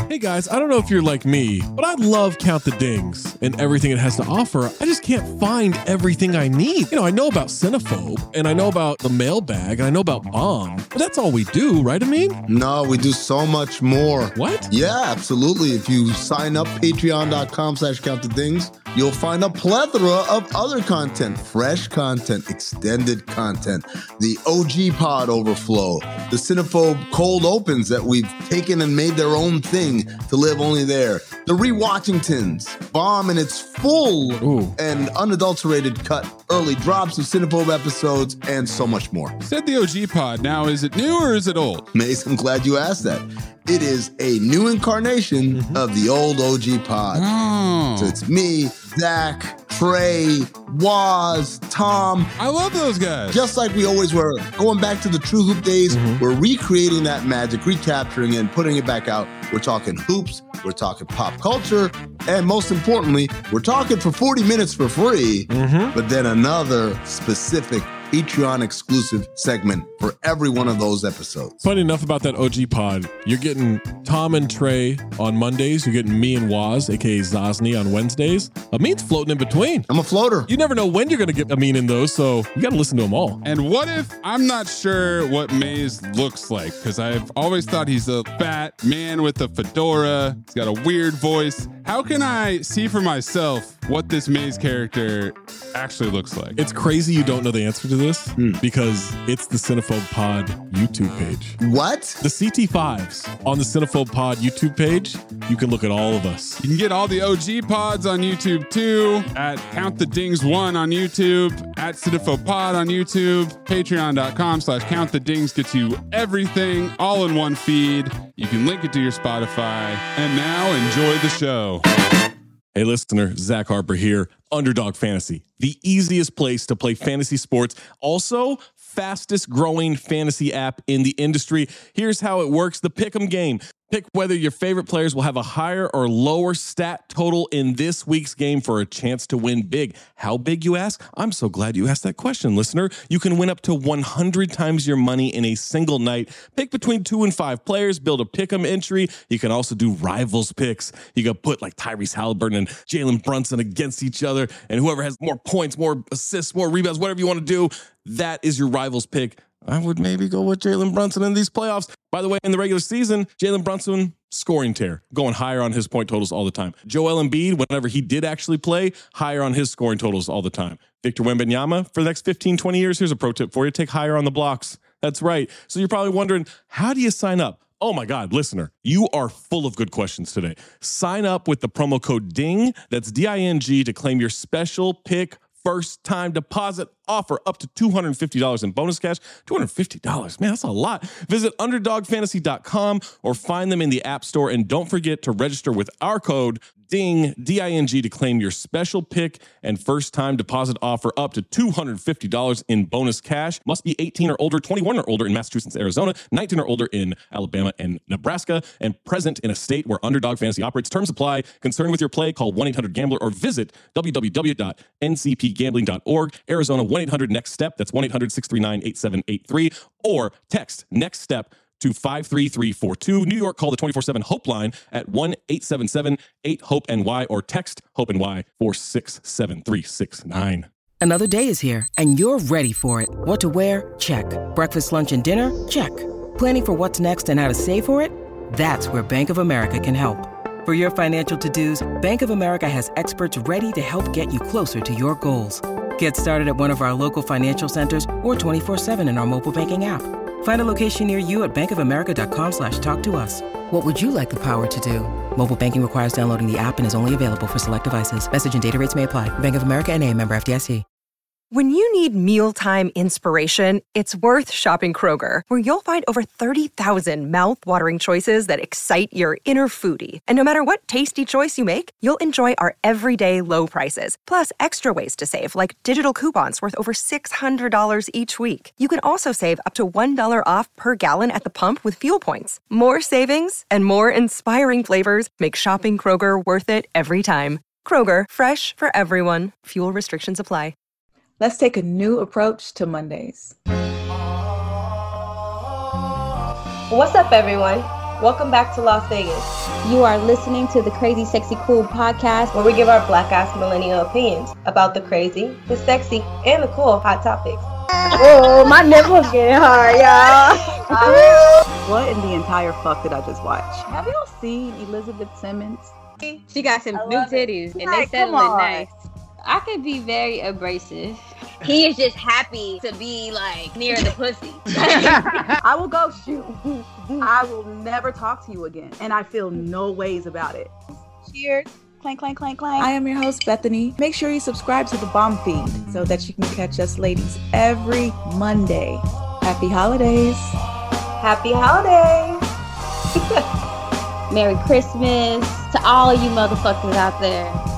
Hey guys, I don't know if you're like me, but I love Count the Dings and everything it has to offer. I just can't find everything I need. I know about Cinephobe, and I know about the mailbag, and I know about Bomb, but that's all we do, right, Amin? No, we do so much more. What? Yeah, absolutely. If you sign up, patreon.com/countthedings, you'll find a plethora of other content, fresh content, extended content, the OG Pod Overflow, the Cinephobe Cold Opens that we've taken and made their own thing to live only there, the Rewatchingtons, Bomb in its full and unadulterated cut, early drops of Cinephobe episodes, and so much more. You said the OG Pod. Now, is it new or is it old? Mace, I'm glad you asked that. It is a new incarnation of the old OG Pod. Oh. So it's me, Zach, Trey, Waz, Tom. I love those guys. Just like we always were. Going back to the True Hoop days, we're recreating that magic, recapturing it, and putting it back out. We're talking hoops, we're talking pop culture, and most importantly, we're talking for 40 minutes for free, but then another specific Patreon exclusive segment for every one of those episodes. Funny enough about that OG Pod, you're getting Tom and Trey on Mondays, you're getting me and Waz, aka Zosny, on Wednesdays. Amin's floating in between. I'm a floater. You never know when you're going to get Amin in those, so you got to listen to them all. And what if I'm not sure what Maze looks like? Because I've always thought he's a fat man with a fedora. He's got a weird voice. How can I see for myself what this Maze character actually looks like? It's crazy you don't know the answer to this because it's the Cinephobe Pod YouTube page. What? The CT5s on the Cinephobe Pod YouTube page, you can look at all of us. You can get all the OG pods on YouTube too, at Count the Dings 1 on YouTube, at Cinephobe Pod on YouTube, patreon.com/Count the Dings gets you everything all in one feed. You can link it to your Spotify. And now enjoy the show. Hey listener, Zach Harper here, Underdog Fantasy, the easiest place to play fantasy sports. Also, fastest growing fantasy app in the industry. Here's how it works. The Pick'em game. Pick whether your favorite players will have a higher or lower stat total in this week's game for a chance to win big. How big, you ask? I'm so glad you asked that question, listener. You can win up to 100 times your money in a single night. Pick between 2 and 5 players, build a pick'em entry. You can also do rivals picks. You can put like Tyrese Halliburton and Jalen Brunson against each other, and whoever has more points, more assists, more rebounds, whatever you want to do, that is your rivals pick. I would maybe go with Jalen Brunson in these playoffs. By the way, in the regular season, Jalen Brunson, scoring tear, going higher on his point totals all the time. Joel Embiid, whenever he did actually play, higher on his scoring totals all the time. Victor Wembanyama, for the next 15, 20 years, here's a pro tip for you. Take higher on the blocks. That's right. So you're probably wondering, how do you sign up? Oh my God, listener, you are full of good questions today. Sign up with the promo code DING, that's D-I-N-G, to claim your special pick first time deposit offer up to $250 in bonus cash. $250, man, that's a lot. Visit underdogfantasy.com or find them in the App Store. And don't forget to register with our code DING, D-I-N-G, to claim your special pick and first time deposit offer up to $250 in bonus cash. Must be 18 or older, 21 or older in Massachusetts, Arizona, 19 or older in Alabama and Nebraska, and present in a state where Underdog Fantasy operates. Terms apply. Concerned with your play, call 1-800-GAMBLER or visit www.ncpgambling.org. Arizona 1-800-NEXT-STEP. That's 1-800-639-8783. Or text NEXT STEP to 53342. New York, call the 24/7 Hope line at 1-877-8-HOPE-NY or text HOPE-NY 467-369. Another day is here, and you're ready for it. What to wear? Check. Breakfast, lunch, and dinner? Check. Planning for what's next and how to save for it? That's where Bank of America can help. For your financial to-dos, Bank of America has experts ready to help get you closer to your goals. Get started at one of our local financial centers or 24/7 in our mobile banking app. Find a location near you at bankofamerica.com/talktous. What would you like the power to do? Mobile banking requires downloading the app and is only available for select devices. Message and data rates may apply. Bank of America N.A., member FDIC. When you need mealtime inspiration, it's worth shopping Kroger, where you'll find over 30,000 mouth-watering choices that excite your inner foodie. And no matter what tasty choice you make, you'll enjoy our everyday low prices, plus extra ways to save, like digital coupons worth over $600 each week. You can also save up to $1 off per gallon at the pump with fuel points. More savings and more inspiring flavors make shopping Kroger worth it every time. Kroger, fresh for everyone. Fuel restrictions apply. Let's take a new approach to Mondays. What's up, everyone? Welcome back to Las Vegas. You are listening to the Crazy Sexy Cool podcast, where we give our black-ass millennial opinions about the crazy, the sexy, and the cool hot topics. Oh, my nipples getting hard, y'all. What in the entire fuck did I just watch? Have y'all seen Elizabeth Simmons? She got some new titties, and they settling nice. I could be very abrasive. He is just happy to be like near the pussy. I will go shoot. I will never talk to you again, and I feel no ways about it. Cheers. Clank, clank, clank, clank. I am your host, Bethany. Make sure you subscribe to the Bomb Feed so that you can catch us ladies every Monday. Happy holidays. Happy holidays. Merry Christmas to all you motherfuckers out there.